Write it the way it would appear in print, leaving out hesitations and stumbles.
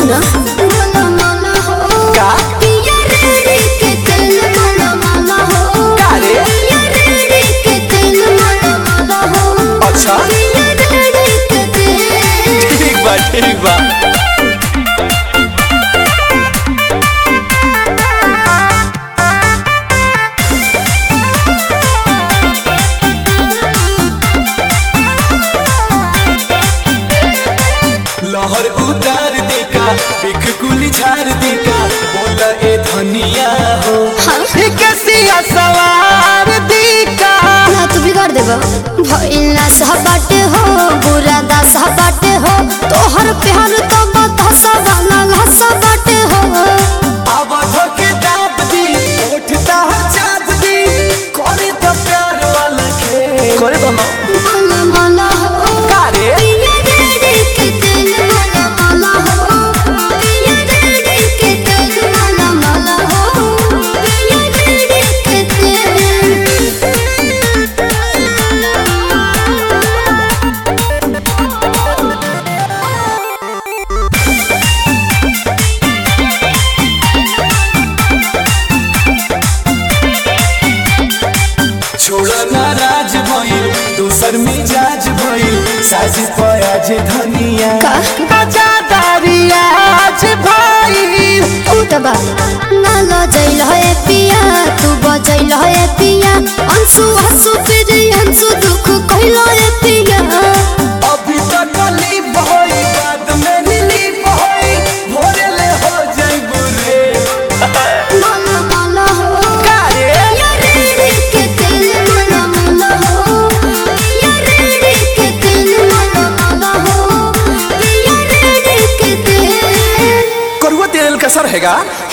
सुना का अच्छा ठीक बा लहर उतार देका बिख कुली झार देका बोला ए धनिया हो कैसिया सवार देका ना तू बिगाड़ देबा भइला सहबाटे हो बुरा दा सहबाटे हो तोहर प्यार तो बतासा वाला लसा बाटे हो अब धके दाब दी उठता चाँद दी करे तो प्यार वाला खेल करे तो माला माला हो कारे छोड़ा नाराज भइल दूसर मिजाज भइल साजी पयाज धनिया बजादारिया आज भइल उठबा ना लजैल है पिया तू बजैल है पिया अंशु हंसु फिर अंशु दुख कहल है पिया अभी तक ली भई बाद में ली भई भोरे ले हो जाई बुरे माला माला हो कारे यार रे के दिल माला माला हो यार रे के दिल माला माला हो यार रे के दिल करुआ तेल का सर हैगा